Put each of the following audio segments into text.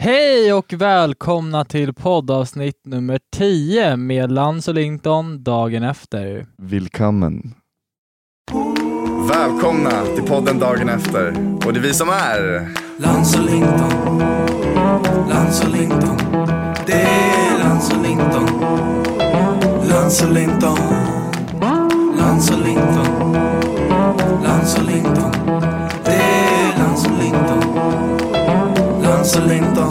Hej och välkomna till poddavsnitt nummer 10 med Lance och Linton dagen efter. Välkommen. Välkomna till podden dagen efter. Och det är vi som är Lance och Linton. Lance och Linton. Det är Lance och Linton. Lance och Linton. Lance och Linton. Lance och Linton. Det är Lance och Linton. Lance och Linton.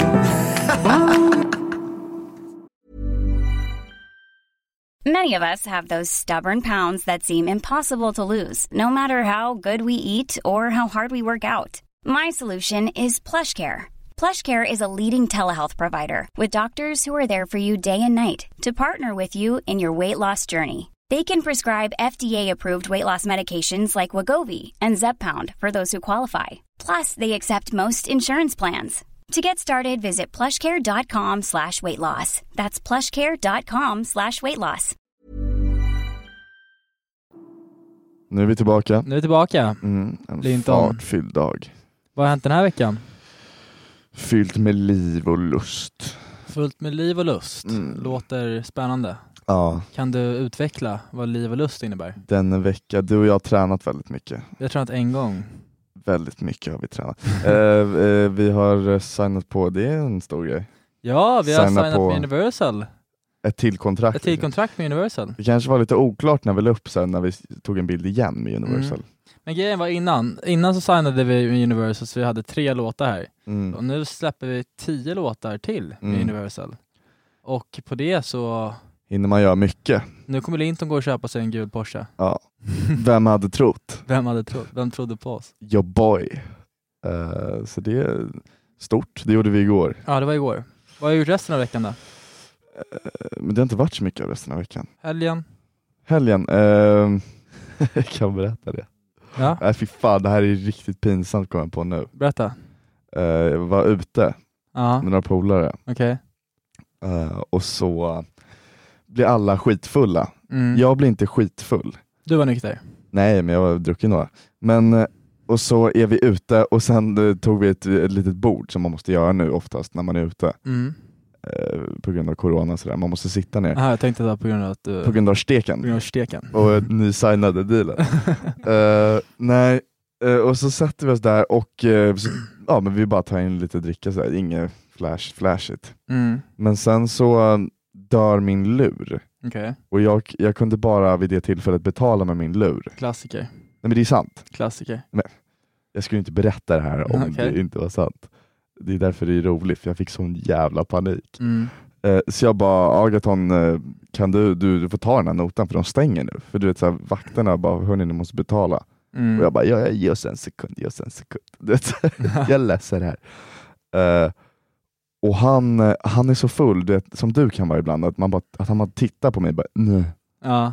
Many of us have those stubborn pounds that seem impossible to lose, no matter how good we eat or how hard we work out. My solution is PlushCare. PlushCare is a leading telehealth provider with doctors who are there for you day and night to partner with you in your weight loss journey. They can prescribe FDA-approved weight loss medications like Wegovy and Zepbound for those who qualify. Plus, they accept most insurance plans. To get started, visit plushcare.com/weightloss. That's plushcare.com/weightloss. Nu är vi tillbaka. En Linton. Fartfylld dag. Vad har hänt den här veckan? Fyllt med liv och lust. Fullt med liv och lust. Låter spännande. Ja. Kan du utveckla vad liv och lust innebär? Denna vecka, du och jag har tränat väldigt mycket. Jag har tränat en gång. Väldigt mycket har vi tränat. Vi har signat på, det är en stor grej. Ja, vi har signat med Universal. Ett till kontrakt med Universal. Det kanske var lite oklart när vi la upp sen, när vi tog en bild igen med Universal. Men grejen var innan så signade vi med Universal, så vi hade 3 låtar här. Och nu släpper vi 10 låtar till med Universal. Och på det så hinner man göra mycket. Nu kommer Linton gå och köpa sig en gul Porsche. Ja. Vem hade trott? Vem trodde på oss? Your boy. Så det är stort. Det gjorde vi igår. Ja, det var igår. Vad har du gjort resten av veckan då? Men det har inte varit så mycket resten av veckan. Helgen? Jag kan berätta det. Ja? Nej, fy fan, det här är riktigt pinsamt, kommer jag på nu. Berätta. Jag var ute med några polare. Okej. Och så blir alla skitfulla. Jag blir inte skitfull. Du var nykter? Nej, men jag var druckit några. Men, och så är vi ute och sen tog vi ett litet bord som man måste göra nu oftast när man är ute. På grund av corona så där. Man måste sitta ner. Jag tänkte det var på grund av att på grund av steken. Och ni signade dealen. Nej. Och så sätter vi oss där och ja, men vi bara tar in lite dricka så här. Inget flashigt. Men sen så dör min lur. Okay. Och jag kunde bara vid det tillfället betala med min lur. Klassiker. Nej, men det är sant. Klassiker. Men jag skulle inte berätta det här om det inte var sant. Det är därför det är roligt, för jag fick sån jävla panik. Så jag bara, Agaton, kan du får ta den här notan för de stänger nu. För du vet så här, vakterna bara, hörni, ni måste betala. Och jag bara, jag ger oss en sekund. Jag läser det här. Och han är så full, vet, som du kan vara ibland, att han bara tittar på mig och bara, nej. Ja.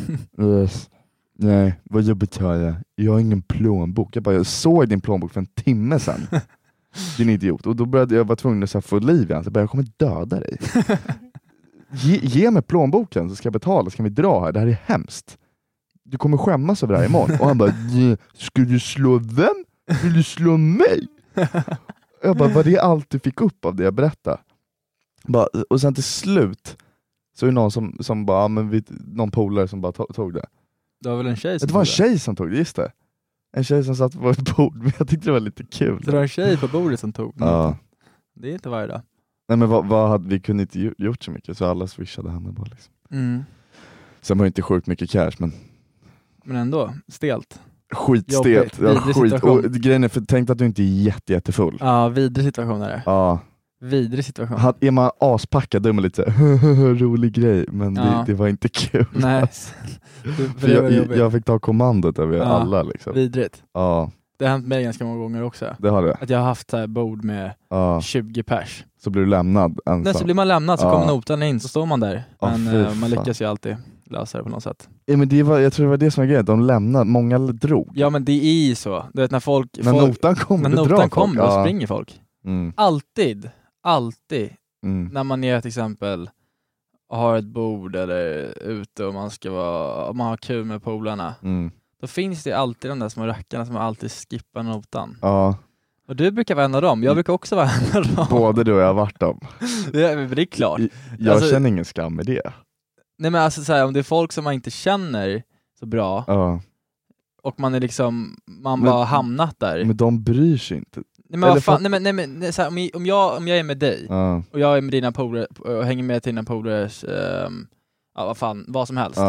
Nej, vad jag betalar? Jag har ingen plånbok. Jag såg din plånbok för en timme sedan. Din idiot. Och då började jag vara tvungen att få liv igen. Så jag kommer döda dig. Ge mig plånboken så ska jag betala. Så kan vi dra här. Det här är hemskt. Du kommer skämmas över det här imorgon. Och han bara, ska du slå vem? Vill du slå mig? Jag bara, vad det allt du fick upp av det jag berättade. Och sen till slut så är det någon som bara, någon polare som bara tog det. Det var väl en tjej som det var en tjej som tog det, just det. En tjej som satt på ett bord, men jag tyckte det var lite kul. Det var en tjej på bordet som tog det. Ja. Det är inte varje dag. Nej, men vad hade vi kunde inte gjort så mycket, så alla swishade henne bara liksom. Sen var det inte sjukt mycket cash, men ändå, stelt. Skitstelt. Och grejen är, för tänk att du inte är jättefull. Ja, vidrig situation är det. Ja. Vidrig situation. Är man aspackad, då är man lite rolig grej, men det var inte kul. Nej. För jag fick ta kommandot över alla liksom. Vidrigt. Ja. Det har hänt mig ganska många gånger också. Det har det. Att jag har haft så här bord med 20 pers. Så blir du lämnad ensam. Nej, så blir man lämnad, så kommer notan in, så står man där. Men man lyckas ju alltid lösa det på något sätt. Ja, men jag tror det var det som var grejen. De lämnade, många drog. Ja, men det är ju så. Du vet, när notan kommer, då springer folk. Alltid. När man är till exempel har ett bord eller ute och man har kul med polarna. Då finns det alltid de där små rackarna som alltid skippar notan. Ja. Och du brukar vara en av dem, jag brukar också vara en av dem. Både du och jag har varit dem. Det är klart. Jag känner ingen skam med det. Nej men alltså såhär, om det är folk som man inte känner så bra och man är liksom, man bara hamnat där. Men de bryr sig inte. Nej men vad fan, nej men såhär, om jag är med dig och jag är med dina polare och hänger med till dina polares vad som helst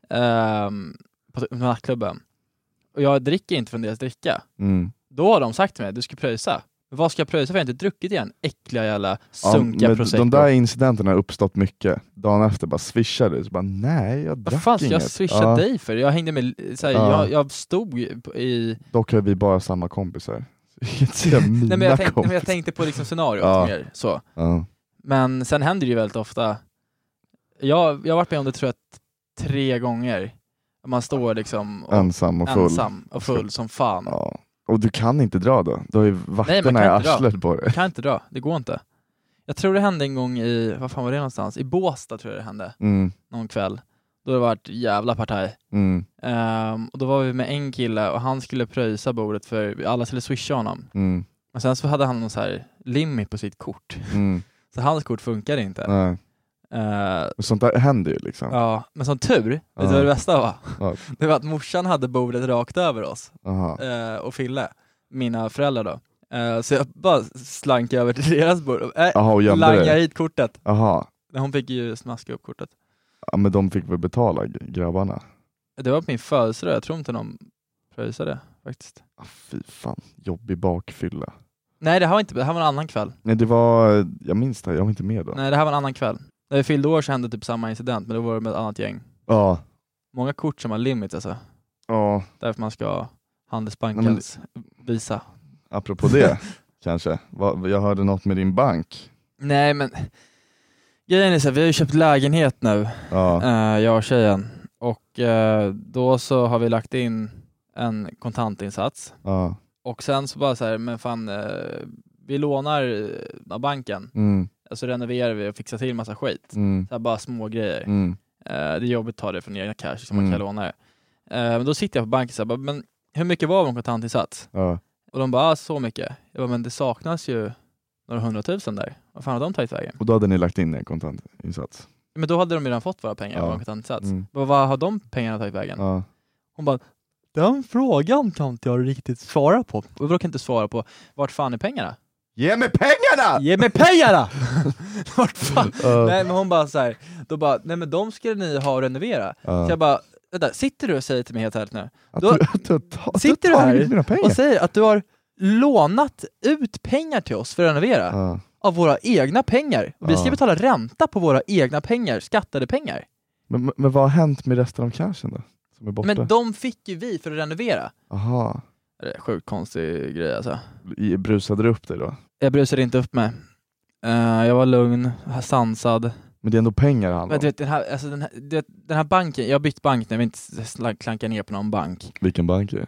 på nattklubben och jag dricker inte från deras dricka, då har de sagt till mig, du ska pröjsa. Vad ska jag pröjsa för? Jag har inte druckit igen. Äckliga jävla sunkiga prosecco. De där incidenterna har uppstått mycket. Dagen efter bara swishade så bara, nej jag drack inget. Jag swishade dig för. Jag hängde med, såhär, jag stod i... Dock har vi bara samma kompisar. Nej, men jag tänkte på liksom scenariot mer så. Men sen händer det ju väldigt ofta. Jag har varit med om det tror jag 3 gånger. Man står liksom ensam och full som fan. Ja. Och du kan inte dra då? Du har ju vakterna i arslet på det. Jag kan inte dra, det går inte. Jag tror det hände en gång i, vad fan var det någonstans? I Båstad tror jag det hände. Någon kväll. Då har det varit jävla partaj. Och då var vi med en kille och han skulle pröjsa bordet för alla skulle swisha honom. Och sen så hade han någon så här limit på sitt kort. Så hans kort funkar inte. Nej. Sånt där händer ju liksom. Ja, men som tur, vet du vad det bästa var? Det var att morsan hade bordet rakt över oss. Och Fille, mina föräldrar då. Så jag bara slankade över till deras bord. Langade hit kortet. Hon fick ju smaska upp kortet. Ja, men de fick väl betala, grabbarna. Det var på min födelsedag, jag tror inte de pröjsade faktiskt. Fy fan, jobbig bakfylla. Nej, det här var en annan kväll. Nej, det var, jag minns det, jag var inte med då. Nej, det här var en annan kväll. När vi fyllde år så hände typ samma incident, men då var det med ett annat gäng. Ja. Många kort som har limits alltså. Ja. Därför man ska ha Handelsbankens visa. Apropå det, kanske. Jag hörde något med din bank. Nej, men grejen är så här, vi har ju köpt lägenhet nu. Jag och tjejen. Och då så har vi lagt in en kontantinsats. Och sen så bara så här, men fan, vi lånar av banken. Alltså renoverar vi och fixar till massa skit. Så här, bara små grejer. Det är jobbigt att ta det från egna cash som man kan låna det. Men då sitter jag på banken och så här, men hur mycket var en kontantinsats? Och de bara, så mycket. Jag bara, men det saknas ju några 100 000 där. Vad fan har de tagit vägen? Och då hade ni lagt in en kontantinsats? Men då hade de redan fått våra pengar av en kontantinsats. Vad har de pengarna tagit vägen? Hon bara, den frågan kan inte jag riktigt svara på. Och jag kan inte svara på, vart fan är pengarna? Ge mig pengarna! Ge mig pengarna! Vart fan? Nej, men hon bara så här, då bara, nej men de skulle ni ha och renovera. Så jag bara, vänta, sitter du och säger till mig helt ärligt nu? Sitter du här och säger att du har lånat ut pengar till oss för att renovera av våra egna pengar. Och vi ska betala ränta på våra egna pengar, skattade pengar. Men vad har hänt med resten av cashen då? Som är borta? Men de fick ju vi för att renovera. Aha. Det är sjukt konstig grej alltså. Brusade du upp dig då? Jag brusade inte upp mig. Jag var lugn, sansad. Men det är ändå pengar han då? Den här banken, jag har bytt bank när vi inte klankar ner på någon bank. Vilken bank är det?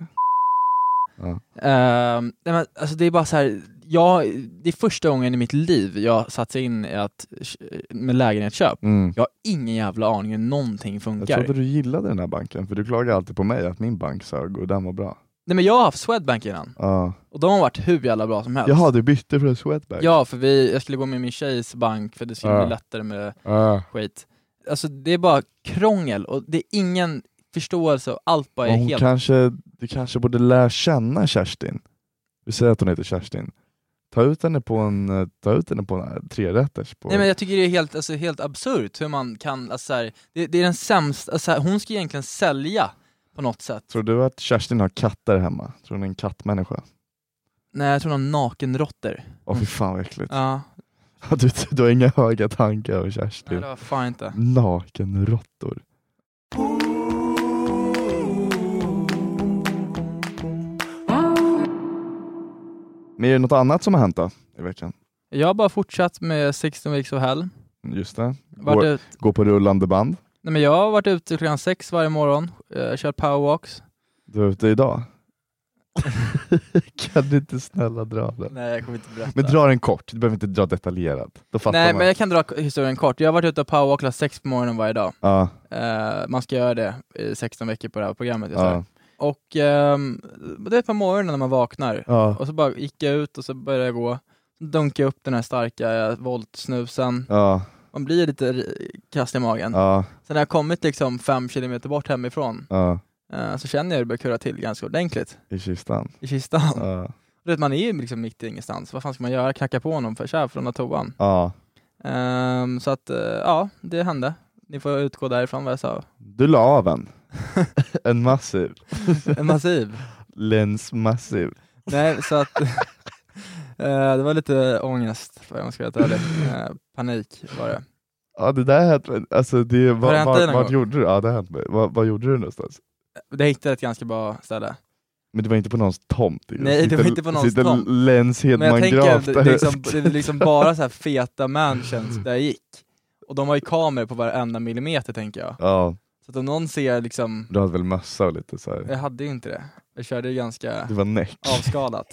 Men, alltså det är bara så här, det är första gången i mitt liv jag satt in i med lägenhetsköp. Jag har ingen jävla aning hur någonting funkar. Jag trodde du gillade den här banken, för du klagar alltid på mig att min bank sög och den var bra. Nej, men jag har haft Swedbank innan. Och de har varit hur jävla bra som helst. Jaha, du bytte för Swedbank? Ja, för jag skulle gå med min tjejs bank för det skulle bli lättare med skit. Alltså det är bara krångel och det är ingen förståelse och allt bara är helt... Du kanske borde lära känna Kerstin. Vi säger att hon heter Kerstin. Ta ut henne på en 3-rätters. Nej, men jag tycker det är helt absurt hur man kan, alltså här, det är den sämsta, alltså här, hon ska egentligen sälja på något sätt. Tror du att Kerstin har katter hemma? Tror hon är en kattmänniska? Nej, jag tror hon har nakenrotter. Fy fan vad äckligt. Ja. Du har inga höga tankar om Kerstin. Nej, det var fan inte. Nakenrottor. Men är det något annat som har hänt då i veckan? Jag har bara fortsatt med 16 weeks of hell. Just det. Gå på rullande band. Nej, men jag har varit ute klockan 6 varje morgon. Kört powerwalks. Du är ute idag? Kan du inte snälla dra den? Nej, jag kommer inte berätta. Men dra den kort, du behöver inte dra detaljerat. Då fattar Nej, man. men jag kan dra historien kort. Jag har varit ute och powerwalkat 6 på morgonen varje dag. Man ska göra det i 16 veckor på det här programmet. Och det är på morgonen när man vaknar. Ja. Och så bara gick jag ut och så började jag gå. Dunkade jag upp den här starka voltsnusen. Ja. Man blir lite kast i magen. Ja. Sen när jag kommit liksom 5 kilometer bort hemifrån. Ja. Så känner jag att det börjar kurra till ganska ordentligt. I kistan. Ja. Man är ju liksom mitt i ingenstans. Vad fan ska man göra? Knacka på honom för från toan. Ja. Så att, ja, det hände. Ni får utgå därifrån vad jag sa. Du la av en. En massiv. En massiv. Lens massiv. Nej, så att det var lite ångest, för jag ska vara ärlig. Panik var det. Ja, det där hände. Alltså, vad gjorde du? Ja, det hände. Vad gjorde du någonstans? Det hittade ett ganska bra ställe. Men det var inte på någons tomt. Nej, det var inte på någons tomt. Lens Hedman. Men jag tänker, det är liksom bara så här feta mansions där jag gick. Och de har ju kameror på varenda millimeter, tänker jag. Ja. Så att om någon ser liksom... Du hade väl mössa och lite så här. Jag hade ju inte det. Jag körde ju ganska... Det var näck. Avskadat.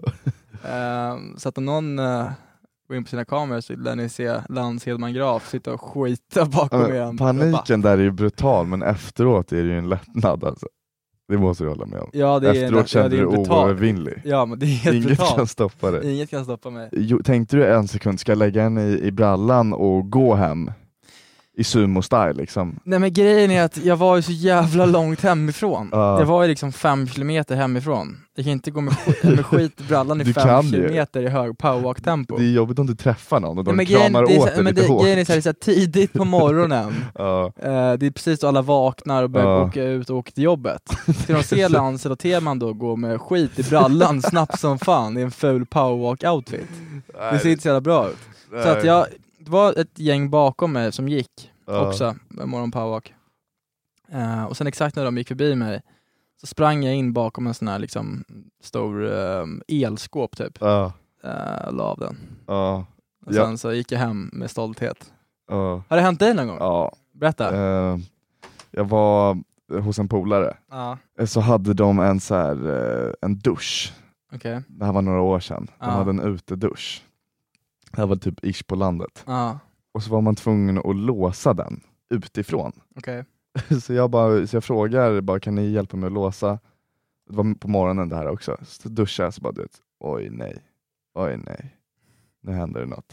Så att om någon går in på sina kameror så lär ni se Lans Hedman Graf sitta och skita bakom igen. Paniken där är ju brutal, men efteråt är det ju en lättnad alltså. Det måste du hålla med om. Ja, det efteråt kände du oövervinnlig. Ja, men det är helt Inget brutalt. Kan stoppa dig. Inget kan stoppa mig. Tänkte du en sekund, ska jag lägga en i brallan och gå hem? I sumo-style liksom. Nej, men grejen är att jag var ju så jävla långt hemifrån. Jag var ju liksom 5 kilometer hemifrån. Jag kan inte gå med skit i brallan i 5 kilometer i hög powerwalk-tempo. Det är jobbigt om du träffar någon och de kramar åt dig lite hårt. Grejen är så här tidigt på morgonen. Det är precis då alla vaknar och börjar åka ut och åka till jobbet. Till de ser Lance och Teman då gå med skit i brallan snabbt som fan i en full powerwalk-outfit. Det ser inte så jävla bra ut. Nej. Så att det var ett gäng bakom mig som gick också med morgon powerwalk. Och sen exakt när de gick förbi mig så sprang jag in bakom en sån här liksom stor elskåp typ. La av den. Och sen så gick jag hem med stolthet. Har det hänt dig någon gång? Ja. Berätta. Jag var hos en polare. Så hade de en så här en dusch. Okay. Det här var några år sedan. De hade en utedusch. Det här var typ ish på landet. Och så var man tvungen att låsa den utifrån. Okay. Så jag frågar bara, kan ni hjälpa mig att låsa? Det var på morgonen det här också. Så duschade jag så bara, oj nej. Nu händer det något.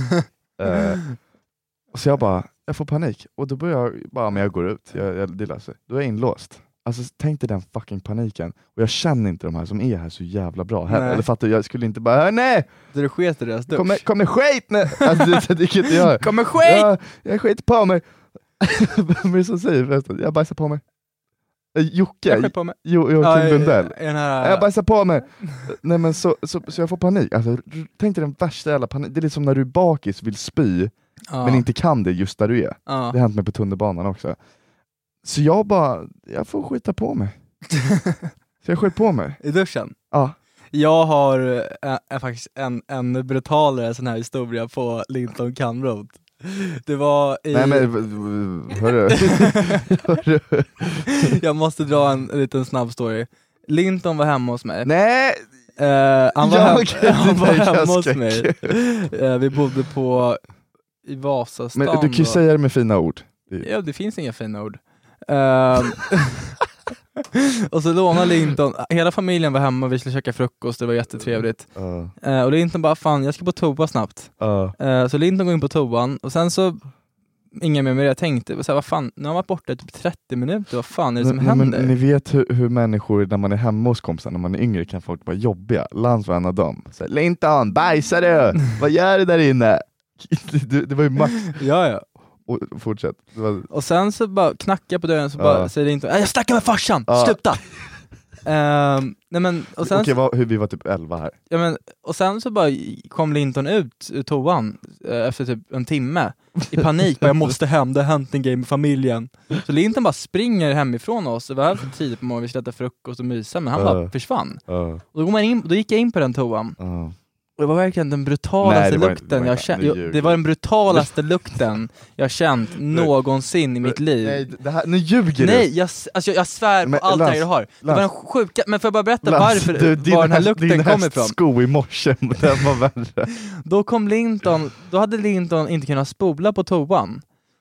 Och så jag får panik. Och då börjar jag bara, men jag går ut. Det löser. Då är jag inlåst. Alltså tänk dig den fucking paniken. Och jag känner inte de här som är här så jävla bra. Eller fattar jag skulle inte bara, nej! Du sket i deras dusch. Kommer skit nu! Alltså det kan inte jag. Kommer skit! Jag skit på mig. Vem är det som säger förresten? Jag bajsar på mig. Jocke. Jag skit på mig. Joakim Lundell. Jag bajsar på mig. Nej men så jag får panik. Alltså, tänk dig den värsta jävla panik. Det är liksom när du är bakis vill spy. Men inte kan det just där du är. Det har hänt mig på tunnelbanan också. Så jag får skita på mig. Så jag skit på mig. I duschen? Ja. Jag har faktiskt en brutalare sån här historia på Linton Canroad. Det var i... Nej men, hörru. Jag måste dra en liten snabb story. Linton var hemma hos mig. Nej! Han var hemma hos mig. Vi bodde i Vasastan. Men du kan ju säga det med fina ord. Ja, det finns inga fina ord. Och så lånade Linton, hela familjen var hemma och vi skulle käka frukost, det var jättetrevligt. Och Linton bara, fan jag ska på toa snabbt. Så Linton går in på toan och sen så ingen mer med det. Jag tänkte, så här, vad fan, nu har man varit borta typ 30 minuter, vad fan är det som händer? Men ni vet hur människor när man är hemma hos kompisar, när man är yngre kan folk vara jobbiga. Lans var en av dem. Så, Linton, bajsar du? Vad gör du där inne? Det var ju max. Ja. Och fortsätt. Och sen så bara knackar jag på dörren så bara säger Linton, jag snackar med farsan, sluta! Nej men, och sen vi var typ 11 här. Ja, men, och sen så bara kom Linton ut ur toan efter typ en timme i panik. Jag måste hem, det har hänt en grej med familjen. Så Linton bara springer hemifrån oss. Det var här för tidigt på morgonen, vi skulle äta frukost och mysa, men han bara försvann. Och då gick jag in på den toan. Och det var verkligen den brutalaste lukten jag känt. Det var den brutalaste lukten jag känt någonsin i mitt liv. Nej, nu ljuger du. Nej, jag svär på allt jag har. Det var en sjuka, men får jag bara berätta varför var den här lukten kom ifrån? Sko i morse, den var värre. Då hade Linton inte kunnat spola på toan.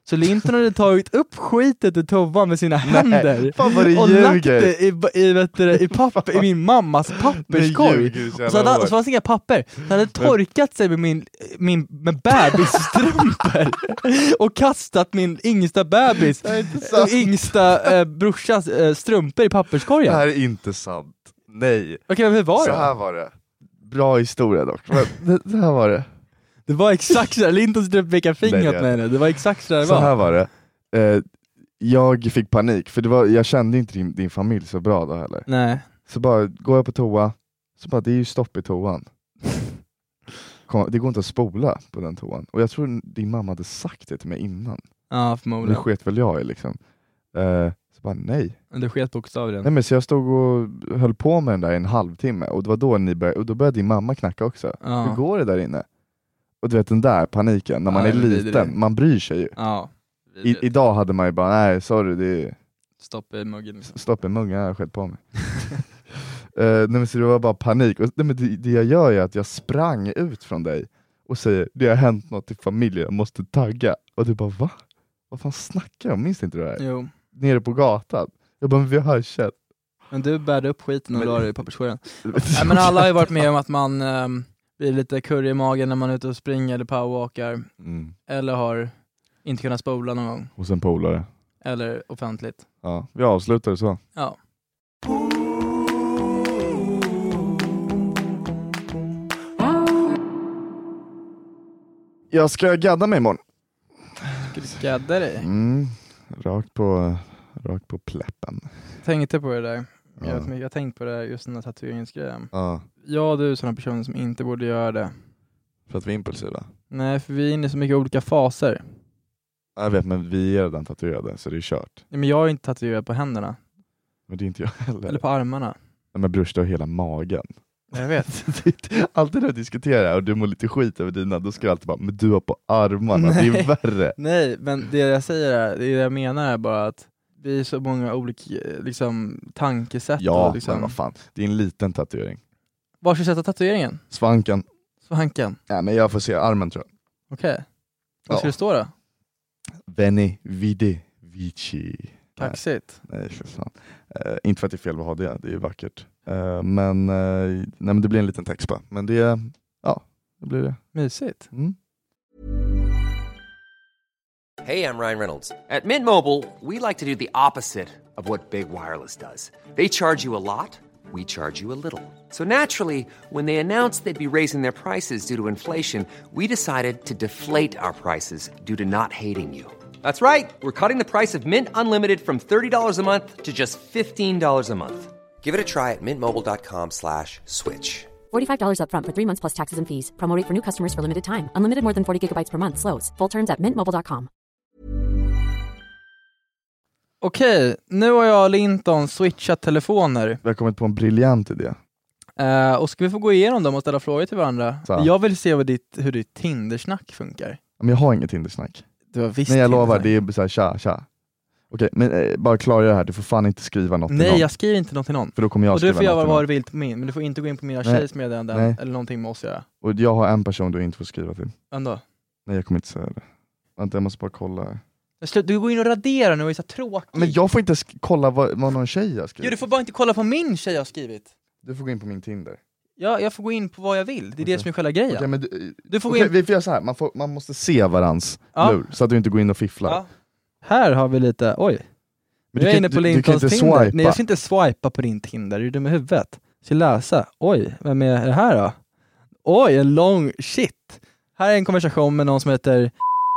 Så Linton hade tagit upp skitet ur toan med sina händer och lagt det i min mammas papperskorg. Och så fanns det inga papper. Han hade torkat sig med med bebisstrumpor och kastat min yngsta bebis, yngsta brorsas strumpor i papperskorgen. Det här är inte sant. Nej. Okej, men hur var det? Så här var det. Bra historia dock. Det här var det. Det var exakt så här. Linton skulle peka fingret med henne. Det var exakt så det var. Så här var det. Jag fick panik. För jag kände inte din familj så bra då heller. Nej. Så bara går jag på toa. Så bara, det är ju stopp i toan. Det går inte att spola på den toan. Och jag tror din mamma hade sagt det till mig innan. Ja, förmodligen. Det sket väl jag i liksom. Så bara, nej. Det sket bokstavligen. Nej, men så jag stod och höll på med den där i en halvtimme. Och det var då och då började din mamma knacka också. Ja. Hur går det där inne? Och du vet den där paniken, när man är liten, man bryr sig ju. Ja, idag hade man ju bara, nej sorry, det är... Stopp i muggen. Stopp i muggen, jag har skett på mig. Nej, men så det var bara panik. Och, nej, men det jag gör är att jag sprang ut från dig och säger, det har hänt något i familjen, jag måste tagga. Och du bara, va? Vad fan snackar jag? Minns inte det här? Jo. Nere på gatan. Jag bara, men vi har kött. Men du bärde upp skiten och la det i papperskorgen. Nej, men alla har ju varit med om att man blir lite kurrig i magen när man är ute och springer eller powerwalkar. Eller har inte kunnat spola någon gång. Hos en polare. Eller offentligt. Ja, vi avslutar så. Ja. Jag ska gadda mig imorgon. Ska du gadda dig? Rakt på pläppen. Tänkte på det där. Ja. Jag har tänkt på det just den här tatueringsgrejen. Ja. Jag och du är sådana personer som inte borde göra det. För att vi är impulsiva? Nej, för vi är inne i så mycket olika faser. Jag vet, men vi är redan tatuerade så det är kört. Ja, men jag är inte tatuerad på händerna. Men det är inte jag heller. Eller på armarna. Nej, men brors, du har hela magen. Jag vet. Alltid när jag diskuterar och du mår lite skit över dina, då ska jag alltid bara, men du har på armarna, det är värre. Nej, men det jag säger är, det jag menar är bara att vi är så många olika liksom, tankesätt. Ja, och, liksom... men vad fan. Det är en liten tatuering. Var ska du sätta tatueringen? Svanken. Ja, men jag får se armen, tror jag. Okej. Vad ska det stå då? Veni, vidi, vici. Kaxigt. Nej, för fan. Inte för att det är fel att ha det, det är ju vackert. Men det blir en liten text på. Men det blir det. Mysigt. Hey, I'm Ryan Reynolds. At Mint Mobile, we like to do the opposite of what Big Wireless does. They charge you a lot, we charge you a little. So naturally, when they announced they'd be raising their prices due to inflation, we decided to deflate our prices due to not hating you. That's right. We're cutting the price of Mint Unlimited from $30 a month to just $15 a month. Give it a try at mintmobile.com/switch. $45 up front for 3 months plus taxes and fees. Promo rate for new customers for limited time. Unlimited more than 40 gigabytes per month. Slows full terms at mintmobile.com. Okej, nu har jag och Linton switchat telefoner. Vi har kommit på en briljant idé. Och ska vi få gå igenom dem och ställa frågor till varandra? Så. Jag vill se hur ditt Tindersnack funkar. Men jag har inget Tindersnack. Du har visst. Nej, jag lovar, det är så här, tja. Okej, men bara klargöra det här, du får fan inte skriva något till någon. Nej, jag skriver inte något till någon. För då kommer jag skriva något till någon. Och du får göra vad du vill på min, men du får inte gå in på mina tjejsmeddelanden eller någonting med oss göra. Och jag har en person du inte får skriva till. Ändå? Nej, jag kommer inte säga det. Vänta, jag måste bara kolla. Du går in och raderar nu och är så tråkig. Men jag får inte kolla vad någon tjej har skrivit. Jo, du får bara inte kolla på min tjej har skrivit. Du får gå in på min Tinder. Ja, jag får gå in på vad jag vill. Det är det som är själva grejen. Okay, men du får gå in... Vi får göra så här. Man måste se varans lur, så att du inte går in och fifflar. Ja. Här har vi lite, oj. Men jag är inne på Lintons Tinder. Swipa. Nej, jag ska inte swipa på din Tinder. Är du dum i huvudet? Jag ska läsa. Oj, vem är det här då? Oj, en lång shit. Här är en konversation med någon som heter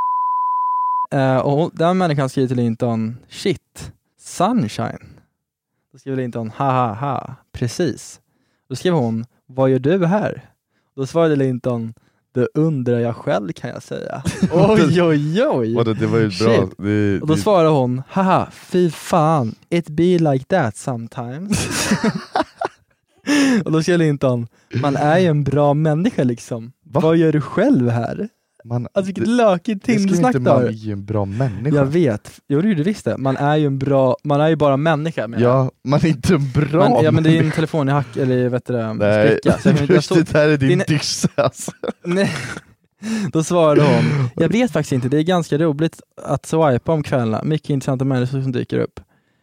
och den människan skriver till Linton, shit, sunshine. Då skriver Linton, ha, precis. Då skriver hon, vad gör du här? Då svarade Linton, det undrar jag själv kan jag säga. Oj. Det var ju bra. Och då svarade hon, haha, fy fan, it be like that sometimes. Och då skrev Linton, man är ju en bra människa liksom. Vad gör du själv här? Alltså vilket lökigt Tindersnack där. Man är ju en bra människa. Jag vet, jo det visst det. Man är ju bara människa. Ja, man är inte en bra människa. Ja, men det är en telefon i hack eller vet du, nej, spricka. Så det här är din dysse alltså. Nej. Då svarade hon, jag vet faktiskt inte, det är ganska roligt att swipa om kvällarna. Mycket intressanta människor som dyker upp.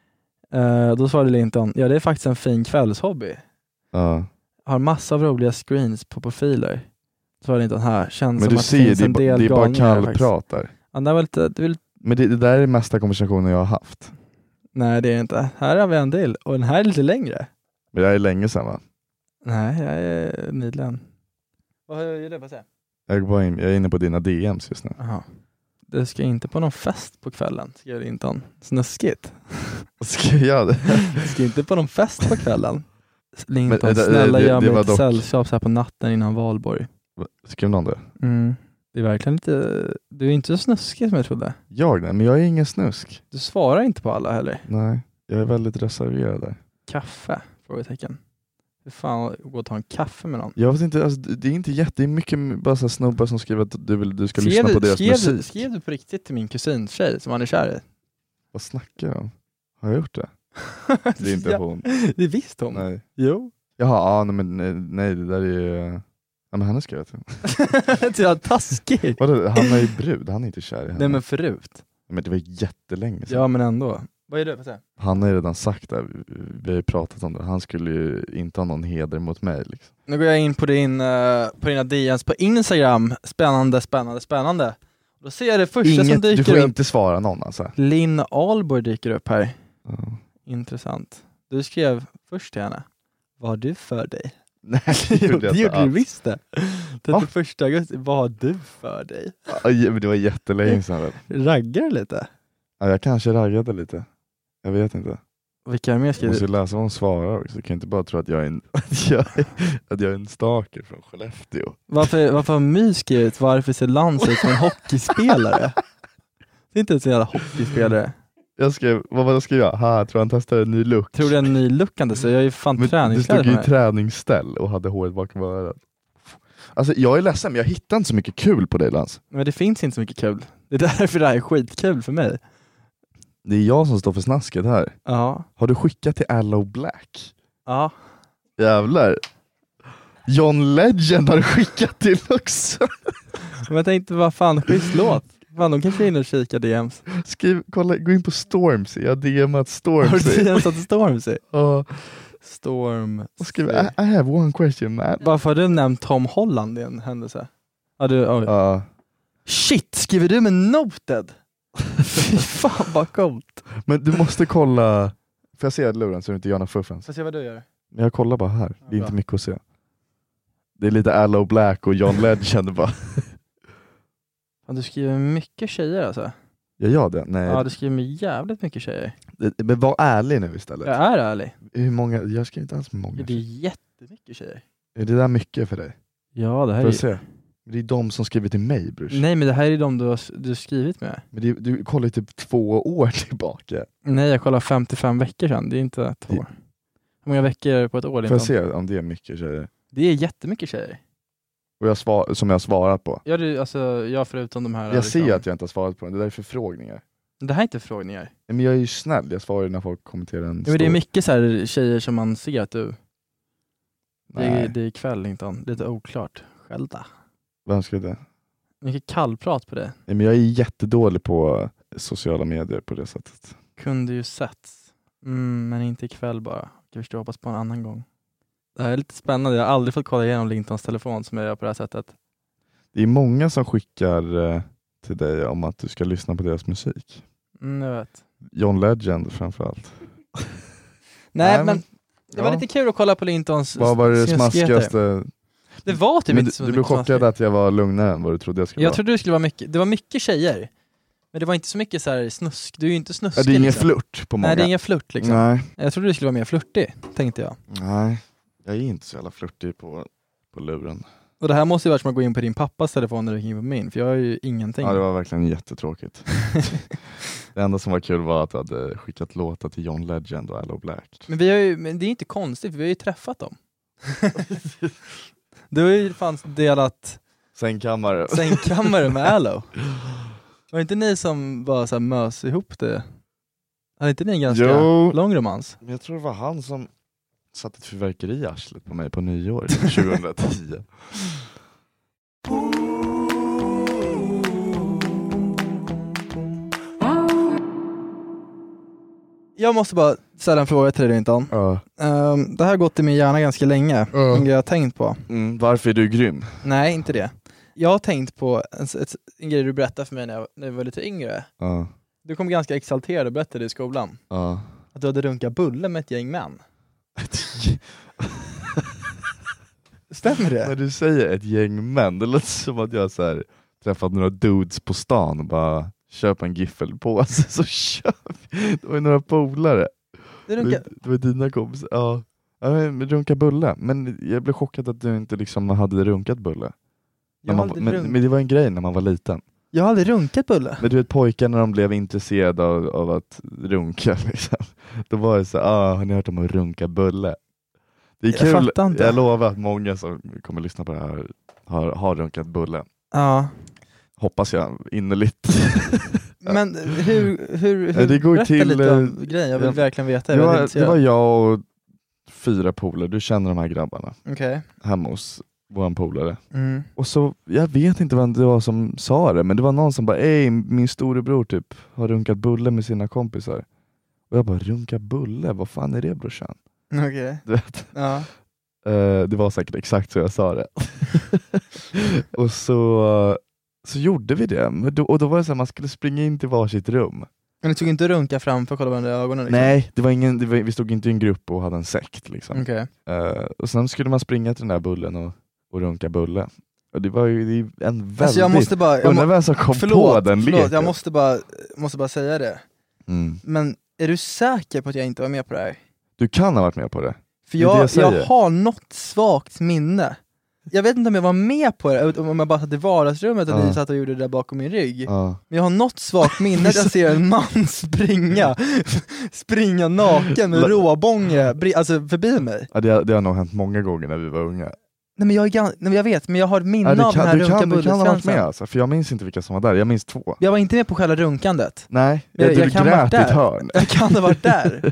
Då svarade Linton, ja det är faktiskt en fin kvällshobby. Har massa av roliga screens på profiler. Så var det inte här. Känns men som du att ser, det finns en det del är bara galningar. kallprat där. Ja, det var lite, Men det där är den mesta konversationen jag har haft. Nej, det är inte. Här har vi en del. Och den här är lite längre. Men det är länge sedan, va? Nej, jag är nyligen. Vad gör du på sig? Jag är inne på dina DMs just nu. Aha. Du ska inte på någon fest på kvällen, skrev Linton. Snuskigt. Ska jag det? Du ska inte på någon fest på kvällen. Linton, snälla gör mig ett sällskap så här på natten innan valborg. Skrev någon det? Det är verkligen lite... Du är inte så snuskig som jag trodde. Nej, men jag är ingen snusk. Du svarar inte på alla heller. Nej, jag är väldigt reserverad där. Kaffe? Frågetecken. Hur fan gå och ta en kaffe med någon? Jag vet inte, alltså, det är inte det är mycket bara så snubbar som skriver att du ska lyssna på deras musik. Skrev du på riktigt till min kusins tjej som han är kär i? Vad snackar jag om? Har jag gjort det? Det är inte hon. Det visste hon. Nej. Jo. Jaha, nej, det där är... Ja, men han är skrivit. Det är taskigt. Vadå? Han är ju brud, han är inte kär i henne. Nej, men förut. Men det var jättelänge sedan. Ja, men ändå. Vad är det? Vad säger? Han har ju redan sagt det. Vi har ju pratat om det. Han skulle ju inte ha någon heder mot mig. Liksom. Nu går jag in på dina DMs på Instagram. Spännande. Då ser jag det första som dyker upp. Du får inte svara någon alltså. Linn Ahlborg dyker upp här. Intressant. Du skrev först till henne. Vad har du för dig? Nej, det gjorde du visst det. 31 augusti. Vad har du för dig? Det var jättelänge sedan. Raggar du lite? Ja, jag kanske raggade lite. Jag vet inte. Vilka är mer skrivit? Måste läsa vad hon svarar också. Jag kan inte bara tro att jag är en stalker från Skellefteå. Varför har My skrivit varför ser Lans ut som en hockeyspelare? Det är inte ens en jävla hockeyspelare. Jag skrev, vad skrev jag? Jag tror han testar en ny look. Tror du en ny look kan det så? Jag är ju fan träningskläder. Det stod ju träningsställ och hade håret bakom örat. Alltså jag är ledsen, men jag hittar inte så mycket kul på dig, Lans. Men det finns inte så mycket kul. Det är därför det här är skitkul för mig. Det är jag som står för snasket här. Ja. Har du skickat till Allo Black? Ja. Jävlar. John Legend har skickat till också. Men jag tänkte, vad fan, schysst låt. Fan, de kanske är inne och kika DMs. Kolla, gå in på Stormzy. Jag har DMat Stormzy. Har du DMat Stormzy? Ja. Storm. Skriv, I have one question, man. Varför har du nämnt Tom Holland i en händelse? Shit, skriver du med Noted? Fy fan, vad coolt. Men du måste kolla. Får jag se luren så du inte gör några fuffens? Får jag se vad du gör? Jag kollar bara här. Det är inte mycket att se. Det är lite Allo Black och John Legend bara. Du skriver mycket tjejer alltså. Jag gör det? Nej. Ja, du skriver med jävligt mycket tjejer. Men var ärlig nu istället. Jag är ärlig. Hur många? Jag skriver inte alls med många. Det är jättemycket tjejer. Är det där mycket för dig? Ja, det här får jag se? Det är de som skriver till mig, brors. Nej, men det här är de du har skrivit med. Men du kollar typ 2 år tillbaka. Nej, jag kollar 55 veckor sedan. Det är inte 2 år. Hur många veckor på ett år? Får jag se om det är mycket tjejer? Det är jättemycket tjejer. Och som jag har svarat på. Ja, jag förutom de här. Jag ser att jag inte har svarat på den. Det där är förfrågningar. Det här är inte förfrågningar. Men jag är ju snäll. Jag svarar när folk kommenterar en men det är mycket så här tjejer som man ser att du... Det är kväll, inte om. Lite oklart. Skälda. Vem ska det? Mycket kallprat på det. Men jag är jättedålig på sociala medier på det sättet. Kunde ju setts. Men inte ikväll bara. Jag förstår, hoppas på en annan gång. Det här är lite spännande. Jag har aldrig fått kolla igenom Lintons telefon som jag gör på det här sättet. Det är många som skickar till dig om att du ska lyssna på deras musik. Jag vet. John Legend framförallt. Nej, men det var lite kul att kolla på Lintons. Vad var det smaskigaste? Det var typ inte så mycket. Du blev chockad att jag var lugnare än vad du trodde jag skulle vara. Jag trodde det skulle vara mycket. Det var mycket tjejer. Men det var inte så mycket så här snusk. Du är ju inte snuskig. Ja, det är ingen flört på många. Nej, det är ingen flört liksom. Nej. Jag trodde det skulle vara mer flörtig, tänkte jag. Nej, jag är inte så jävla flörtig på luren. Och det här måste ju vara som att gå in på din pappas telefon när du gick in på min. För jag har ju ingenting. Ja, det var verkligen jättetråkigt. Det enda som var kul var att du hade skickat låtar till John Legend och Allo Black. Men men det är inte konstigt, för vi har ju träffat dem. Du har ju fan delat sängkammare med Allo. Var inte ni som bara så här mös ihop det? Hade inte ni en ganska lång romans? Men jag tror det var han som satt ett fyrverkeri i arslet på mig på nyår 2010. Jag måste bara ställa en fråga till dig, Linton. Det här har gått i min hjärna ganska länge. En grej jag har tänkt på. Varför är du grym? Nej, inte det. Jag har tänkt på en grej du berättade för mig när jag var lite yngre. Du kom ganska exalterad och berättade i skolan. Att du hade runkat bulle med ett gäng män. Stämmer det? När du säger ett gäng män, det låter som att jag så här träffat några dudes på stan och bara köpa en giffelpåse så köp. Det var ju några polare. Det var dina kompisar. Ja, runka bulle. Men jag blev chockad att du inte liksom hade runkat bulle. Men det var en grej när man var liten. Jag har aldrig runkat bulle. Men du vet, pojkar när de blev intresserade av att runka liksom. Då var det så har ni hört om att runka bulle? Det är kul. Jag lovar att många som kommer lyssna på det här har runkat bulle. Ja. Hoppas jag innerligt. Men hur det går till lite om grejen. Jag vill verkligen veta. Det var jag och 4 polare. Du känner de här grabbarna. Okej. Hemma hos våran polare. Och så, jag vet inte vem det var som sa det, men det var någon som bara, min storebror typ har runkat bulle med sina kompisar. Och jag bara, runka bulle? Vad fan är det, brorsan? Okej. Du vet? Ja. Det var säkert exakt så jag sa det. Och så gjorde vi det. Och då var det så här, man skulle springa in till varsitt rum. Men du tog inte runka fram för att kolla varandra i ögonen? Liksom? Nej, vi stod inte i en grupp och hade en sekt. Liksom. Okay. Och sen skulle man springa till den där bullen och runka bulle. Och det var ju en väldigt... Alltså jag måste bara... Undrar vem som kom på den leken. Jag måste bara säga det. Men är du säker på att jag inte var med på det här? Du kan ha varit med på det. För jag har något svagt minne. Jag vet inte om jag var med på det, om jag bara satt i vardagsrummet och ni satt och gjorde det där bakom min rygg. Men jag har något svagt minne att jag ser en man springa naken med råbånge alltså förbi mig. Ja, det har nog hänt många gånger när vi var unga. Nej, men jag vet, men jag har ett minne av den här runka-bullesvänsen. Du kan ha varit med alltså, för jag minns inte vilka som var där, jag minns 2. Jag var inte med på själva runkandet. Nej, jag kan grät i ett hörn. Jag kan ha varit där.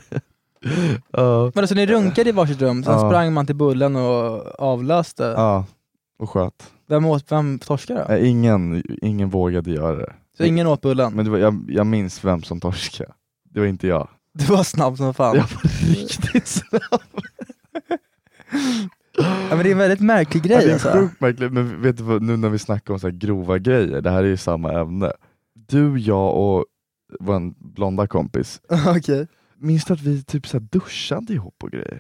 Men alltså ni runkade i varsitt rum, sen sprang man till bullen och avlöste. Ja, och sköt. Vem torskade då? Ingen vågade göra det. Så ingen åt bullen? Men jag minns vem som torskade. Det var inte jag. Du var snabb som fan. Jag var riktigt snabb. Ja, men det är en väldigt märklig grej. Ja, det är sjukt märkligt, men vet du vad, nu när vi snackar om så här grova grejer, det här är ju samma ämne. Du, jag och vår blonda kompis. Okej. Minns du att vi typ så här duschade ihop och grejer?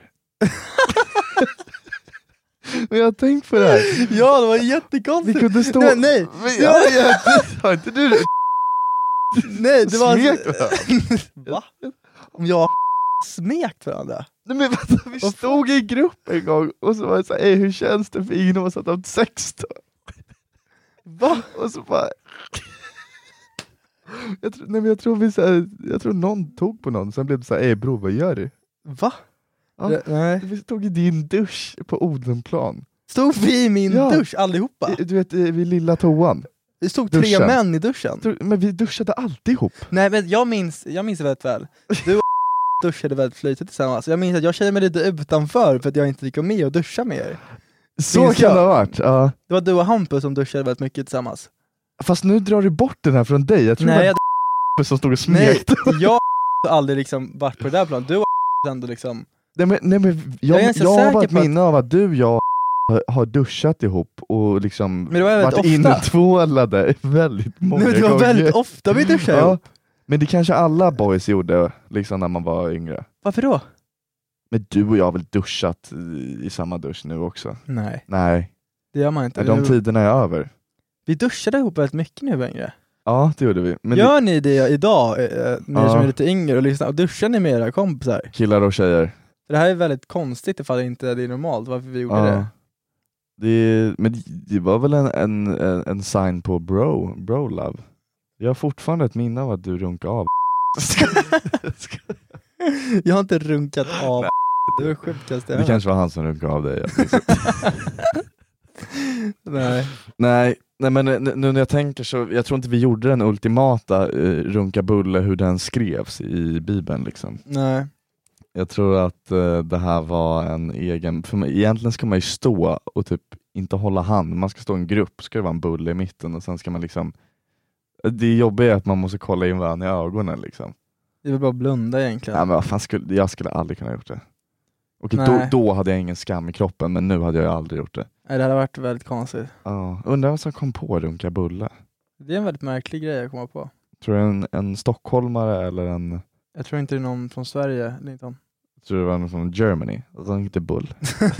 Men jag har tänkt på det här. Ja, det var jättekonstigt. Vi kunde stå... Nej. Har inte du... Nej, det var... Va? Om jag smekt varandra? Nej men vänta, vi stod i grupp en gång och så var det så här, hur känns det för ingen av oss att ha 16? Va? Och så bara... jag tror någon tog på någon, sen blev det så här, bror, vad gör du? Va? Ja, nej. Vi stod i din dusch på Odenplan. Stod vi i min dusch allihopa? Du vet, vid lilla toan. Det stod 3 män i duschen. Men vi duschade alltid ihop. Nej, men jag minns det väldigt väl. Du och duschade väldigt flytigt tillsammans. Jag minns att jag kände mig lite utanför för att jag inte gick med och duscha med er. Så kan det ha varit. Ja. Det var du och Hampus som duschade väldigt mycket tillsammans. Fast nu drar du bort den här från dig. Jag tror det var som stod och smekte. Nej, jag har aldrig liksom varit på det där planet. Du har ändå liksom... Nej, men jag har varit minne av att jag har duschat ihop och liksom varit intvålade väldigt många gånger. Men det var väldigt ofta vi duschade ihop. Men det kanske alla boys gjorde liksom när man var yngre. Varför då? Men du och jag har väl duschat i samma dusch nu också? Nej. Det gör man inte. De tiderna är över. Vi duschade ihop väldigt mycket nu längre. Ja, det gjorde vi. Men gör ni det idag, ni som är lite yngre, och lyssnar, och duschar ni med era kompisar? Killar och tjejer. Det här är väldigt konstigt ifall det inte är normalt, varför vi gjorde det. Men det var väl en sign på bro love. Jag har fortfarande ett minne av att du runkar av. Jag har inte runkat av. Det var sjukaste jag hört. Det kanske var han som runkade av dig. Nej, men nu när jag tänker så, jag tror inte vi gjorde den ultimata runka bulle hur den skrevs i Bibeln liksom. Nej. Jag tror att det här var en egen, för mig, egentligen ska man ju stå och typ inte hålla hand, man ska stå i en grupp, ska det vara en bulle i mitten och sen ska man liksom, det jobbiga är att man måste kolla in varandra i ögonen liksom. Det är väl bara att blunda egentligen. Ja, men vad fan, jag skulle aldrig kunna gjort det. Och då hade jag ingen skam i kroppen, men nu hade jag aldrig gjort det. Nej, det hade varit väldigt konstigt. Ja, undrar vad som kom på runka bulle. Det är en väldigt märklig grej att komma på. Tror du en stockholmare eller en... Jag tror inte det är någon från Sverige, Linton. Jag tror det var någon från Germany. De heter Bull.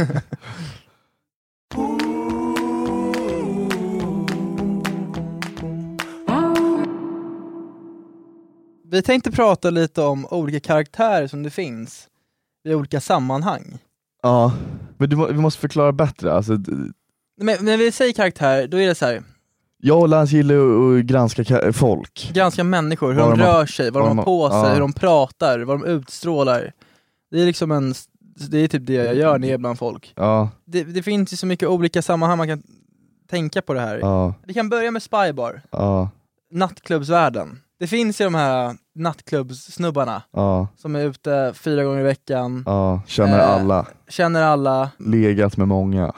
Vi tänkte prata lite om olika karaktärer som det finns i olika sammanhang. Ja, men vi måste förklara bättre. Alltså, men när vi säger karaktär, då är det så här. Jag och Lans gillar att granska folk. Granska människor, hur de rör sig, vad de har på sig, hur de pratar, vad de utstrålar. Det är liksom det är typ det jag gör när jag är bland folk. Ja. Det finns ju så mycket olika sammanhang man kan tänka på det här. Ja. Vi kan börja med Spybar. Ja. Nattklubbsvärlden. Det finns ju de här nattklubbssnubbarna som är ute 4 gånger i veckan. Ja, känner alla. Legat med många.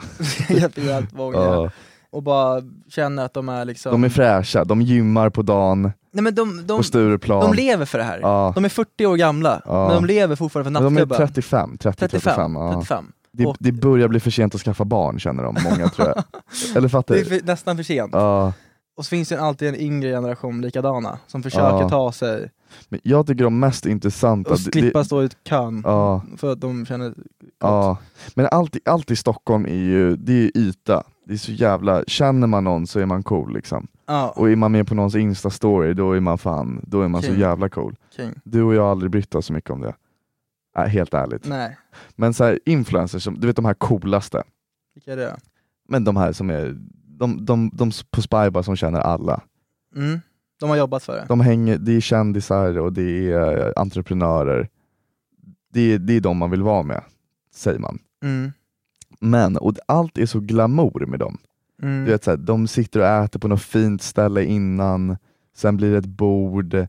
Och bara känner att de är liksom... De är fräscha, de gymmar på dagen. Nej, men på Stureplan. De lever för det här. De är 40 år gamla, men de lever fortfarande för nattklubben. De är 35. Det börjar bli för sent att skaffa barn, känner de många, tror jag. Eller fattar du? Det är nästan för sent. Och så finns det alltid en yngre generation likadana som försöker ta sig. Men jag tycker de mest intressanta... Och slippa stå i kön för att de känner gott. Men allt i Stockholm det är yta. Det är så jävla... Känner man någon så är man cool liksom. Och är man med på någons Insta-story, då är man så jävla cool. King. Du och jag har aldrig brytt oss så mycket om det. Helt ärligt. Nej. Men så här, influencers, du vet de här coolaste. Vilka är det? Men de här som är... De på Spybar som känner alla. Mm. De har jobbat för det. Det är kändisar och det är entreprenörer. Det är de man vill vara med, säger man. Mm. Men, och allt är så glamour med dem. Du vet, så här, de sitter och äter på något fint ställe innan, sen blir det ett bord.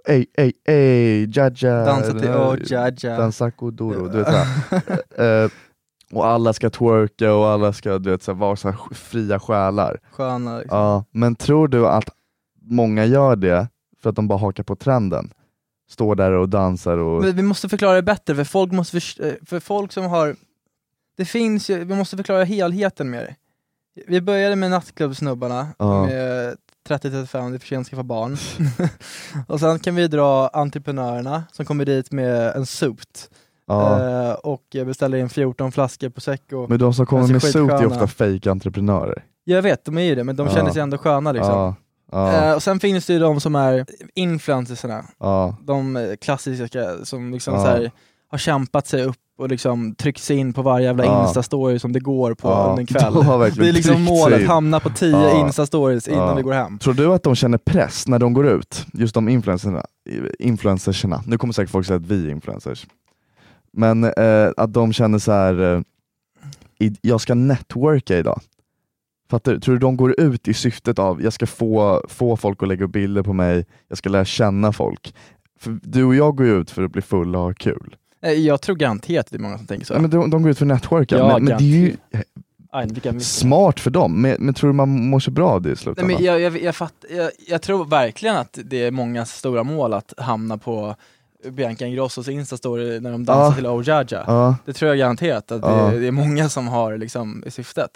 Jaja. Dansa till Jaja. Dansa kodoro, du vet så här. Och alla ska twerka och alla ska, du vet, så här, vara så här fria själar. Sköna liksom. Ja, men tror du att många gör det för att de bara hakar på trenden? Står där och dansar och... Men vi måste förklara det bättre, för folk som har... Det finns ju, vi måste förklara helheten med det. Vi började med nattklubbsnubbarna med 30-35, det är för sent att skaffa barn. Och sen kan vi dra entreprenörerna som kommer dit med en suit. Och beställer in 14 flaskor på Prosecco. Men de som kommer med suit är ofta fake-entreprenörer. Jag vet, de är ju det, men de känner sig ändå sköna liksom. Och sen finns det ju de som är influencersna. De klassiska som liksom så här, har kämpat sig upp och liksom tryckt sig in på varje jävla Insta-story som det går på under en kväll. Det är liksom målet, att hamna på 10 Insta-stories innan vi går hem. Tror du att de känner press när de går ut? Just de influencerserna. Nu kommer säkert folk säga att vi är influencers. Men att de känner så här: jag ska networka idag. Fattar du? Tror du de går ut i syftet av jag ska få folk att lägga upp bilder på mig, jag ska lära känna folk? För du och jag går ut för att bli fulla och ha kul. Jag tror garanterat det är många som tänker så. Ja, men de går ut för networka. Men det är ju smart för dem. Men tror du man mår så bra av det i slutändan? Jag tror verkligen att det är många stora mål att hamna på Bianca Ingrossos Insta-story när de dansar till Oh Jaja. Det tror jag garanterat att det är många som har liksom i syftet.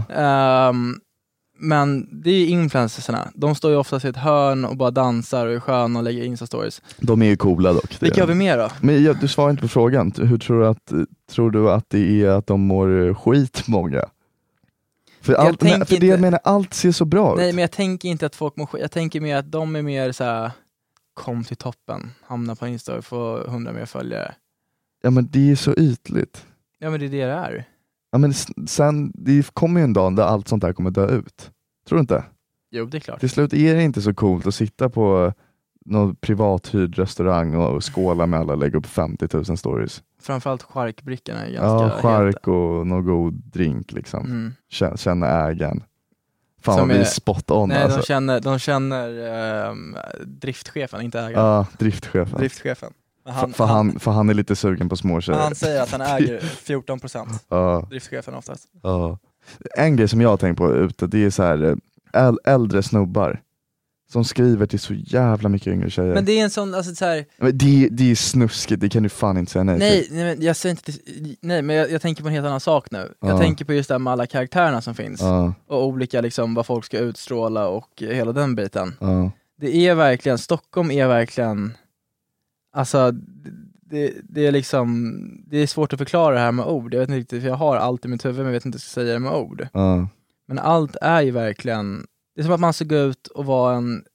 Men det är influencersarna. De står ju oftast i ett hörn och bara dansar och är sköna och lägger Insta-stories. De är ju coola dock. Vilka har vi mer då? Men du svarar inte på frågan. Hur tror du att det är att de mår skit många? För jag menar, allt ser så bra ut. Nej, men jag tänker inte att folk mår skit. Jag tänker mer att de är mer så här: kom till toppen, hamna på Insta och få 100 mer följare. Ja, men det är så ytligt. Ja, men det är det är. Ja, men sen, det kommer ju en dag där allt sånt här kommer dö ut. Tror du inte? Jo, det är klart. Till slut är det inte så coolt att sitta på någon privathyrd restaurang och skåla med alla och lägga upp 50 000 stories. Framförallt charkbrickorna är ganska chark och någon god drink liksom. Känna ägaren. Fan vad vi är spot on. Nej, alltså. de känner driftchefen, inte ägaren. Ja, driftchefen. För han är lite sugen på småtjejer. Han säger att han äger 14%. Driftchefen oftast. En grej som jag har tänkt på ute, det är så här äldre snubbar Som skriver till så jävla mycket yngre tjejer. Men det är en sån, alltså så här... Det är snuskigt, det kan du fan inte säga nej till. Nej, men jag säger inte nej, men jag tänker på en helt annan sak nu. Jag tänker på just det här med alla karaktärerna som finns. Och olika liksom vad folk ska utstråla och hela den biten. Det är verkligen, Stockholm är verkligen, alltså det är liksom, det är svårt att förklara det här med ord. Jag vet inte riktigt, för jag har allt i mitt huvud men jag vet inte hur jag ska säga det med ord. Men allt är ju verkligen, det är som att man ska gå ut och vara en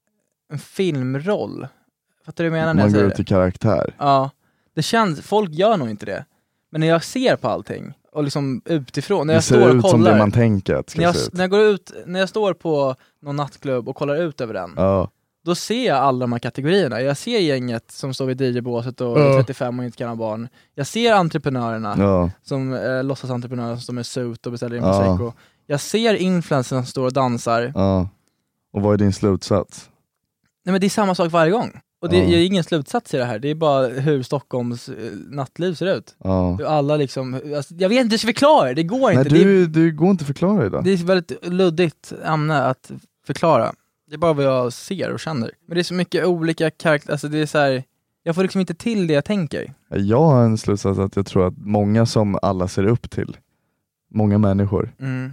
filmroll. Fattar du vad jag menar? Man går ut i karaktär. Ja, det känns, folk gör nog inte det. Men när jag ser på allting och liksom utifrån, när jag står och kollar. Det ser ut som det man tänker att ska se ut. När jag står på någon nattklubb och kollar ut över den. Då ser jag alla de här kategorierna. Jag ser gänget som står vid DJ-båset och är 35 och inte kan ha barn. Jag ser entreprenörerna som låtsasentreprenörer som står med suit och beställer in musik. Jag ser influencers som står och dansar. Och vad är din slutsats? Nej, men det är samma sak varje gång. Och det är ingen slutsats i det här. Det är bara hur Stockholms nattliv ser ut. Hur alla liksom, alltså, jag vet inte hur jag ska förklara. Det går inte. Nej, du går inte att förklara det. Det är ett väldigt luddigt ämne att förklara. Det är bara vad jag ser och känner. Men det är så mycket olika karaktärer. Alltså det är så här, jag får liksom inte till det jag tänker. Jag har en slutsats att jag tror att många som alla ser upp till, många människor,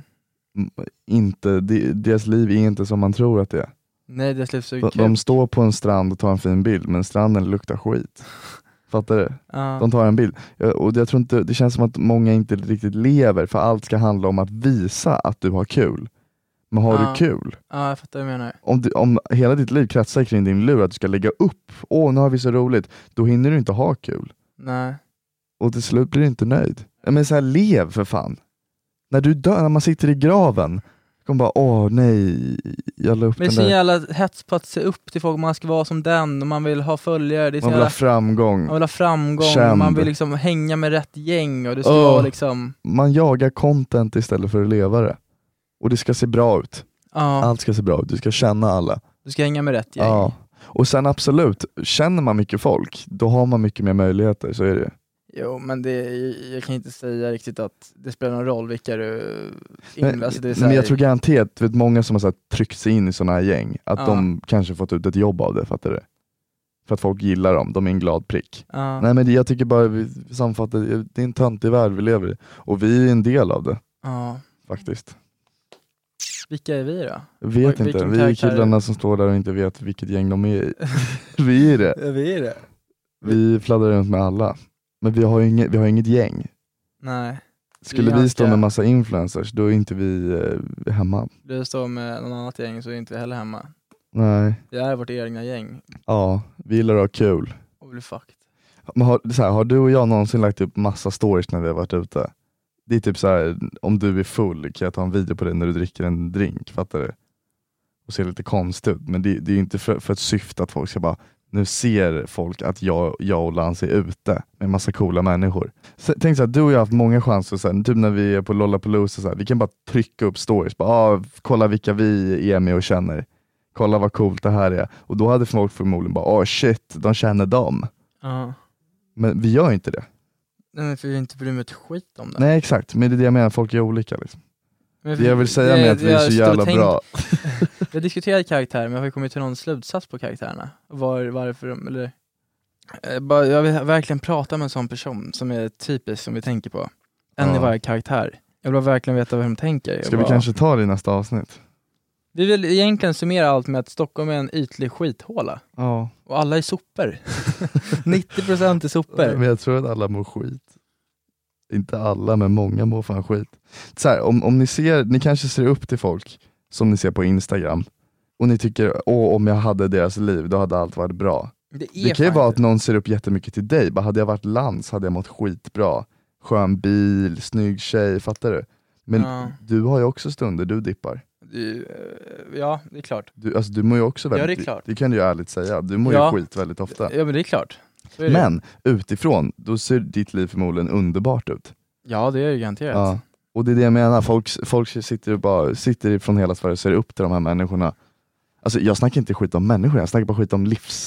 inte, deras liv är inte som man tror att det är. Nej, deras liv är så de står på en strand och tar en fin bild, men stranden luktar skit. Fattar du? De tar en bild. Och jag tror inte, det känns som att många inte riktigt lever, för allt ska handla om att visa att du har kul. Men har du kul? Ja, jag fattar vad jag menar. Om hela ditt liv kretsar kring din lur, att du ska lägga upp, nu har vi så roligt, då hinner du inte ha kul. Nej. Och till slut blir du inte nöjd. Men så här, lev för fan. När du dör, när man sitter i graven, kommer bara, nej, jag la upp men den det är så där. jävla hets på att se upp till folk, man ska vara som den och man vill ha följare. Det är man vill ha framgång. Man vill ha framgång, man vill liksom hänga med rätt gäng och det ska vara liksom... Man jagar content istället för att leva det. Och det ska se bra ut. Allt ska se bra ut, du ska känna alla. Du ska hänga med rätt gäng. Och sen absolut, känner man mycket folk, då har man mycket mer möjligheter, så är det. Jo, men jag kan inte säga riktigt att det spelar någon roll vilka du... alltså det är men jag tror garanterat, vet, många som har så här, tryckt sig in i sådana här gäng, att de kanske fått ut ett jobb av det, fattar du? För att folk gillar dem, de är en glad prick. Nej, men jag tycker bara, vi sammanfattar, det är en töntig värld vi lever i. Och vi är en del av det. Faktiskt. Vilka är vi då? Jag vet inte, vi är killarna som står där och inte vet vilket gäng de är i. Vi är det. Vi är det. Vi fladdrar runt med alla. Men vi har inget gäng. Nej. Skulle vi stå med massa influencers, då är inte vi hemma. Du står med någon annat gäng så är inte vi heller hemma. Nej. Vi är vårt egna gäng. Ja, vi gillar att ha kul. Och bli fucked. Men har du och jag någonsin lagt upp massa stories när vi har varit ute? Det är typ så här, om du är full kan jag ta en video på dig när du dricker en drink, fattar du? Och ser lite konstigt ut, men det är ju inte för ett syfte att folk ska bara, nu ser folk att jag och Lans är ute med massa coola människor. Så, tänk så här, du och jag har haft många chanser, så här, typ när vi är på Lollapalooza, så här, vi kan bara trycka upp stories, bara, kolla vilka vi är med och känner. Kolla vad coolt det här är. Och då hade folk förmodligen bara, shit, de känner dem. Men vi gör inte det. Nej, men för vi inte bryr mig ett skit om det. Nej, exakt. Men det är det jag menar, folk är olika liksom. Det jag vill säga med att vi är så jävla bra. Vi har diskuterat karaktärer, men jag har kommit till någon slutsats på karaktärerna. Varför de, eller... Jag vill verkligen prata med en sån person som är typisk som vi tänker på. En i varje karaktär. Jag vill verkligen veta vad de tänker. Ska vi kanske ta det i nästa avsnitt? Vi vill egentligen summera allt med att Stockholm är en ytlig skithåla. Och alla är sopor. 90% är sopor. Men jag tror att alla mår skit. Inte alla, men många mår fan skit. Så här, om ni kanske ser upp till folk som ni ser på Instagram och ni tycker, om jag hade deras liv, då hade allt varit bra. Det kan ju vara att någon ser upp jättemycket till dig. Bara, hade jag varit Lans hade jag mått skitbra. Skön bil, snygg tjej, fattar du? Men du har ju också stunder, du dippar. Ja, det är klart. Du mår ju också väldigt, det är klart. Det kan du ju ärligt säga. Du mår ju skit väldigt ofta. Ja, men det är klart. Men utifrån, då ser ditt liv förmodligen underbart ut. Ja, det är ju garanterat. Och det är det jag menar, folk sitter från hela Sverige och ser upp till de här människorna. Alltså jag snackar inte skit om människor, jag snackar bara skit om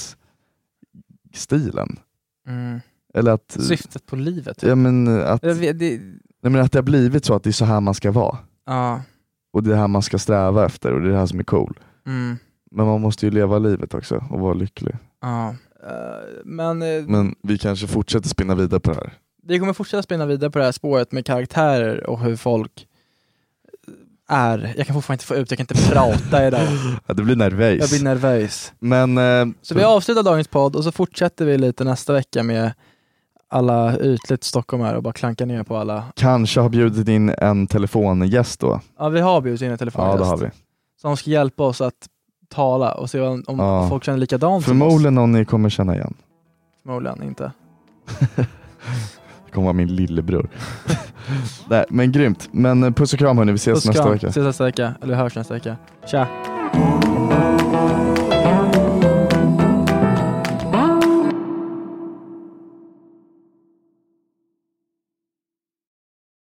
livsstilen. Eller att syftet på livet. Ja, men att det har blivit så att det är så här man ska vara. Och det är här man ska sträva efter, och det är det här som är cool. Men man måste ju leva livet också och vara lycklig. Ja. Men vi kanske fortsätter spinna vidare på det här. Vi kommer fortsätta spinna vidare på det här spåret med karaktärer och hur folk är. Jag kan fortfarande inte få ut, jag kan inte prata idag. Ja, det blir nervös. Jag blir nervös. Men, så vi avslutar dagens podd och så fortsätter vi lite nästa vecka med alla ytligt stockholmare och bara klanka ner på alla. Kanske har bjudit in en telefongäst då. Ja, vi har bjudit in en telefongäst. Ja, det har vi. Som ska hjälpa oss att tala och se om folk känner likadant. Förmodligen någon ni kommer känna igen. Förmodligen inte. Det kommer vara min lillebror. Nej, men grymt. Men puss och kram hörni, vi ses nästa vecka. Ses nästa vecka, eller vi hörs nästa vecka. Tja!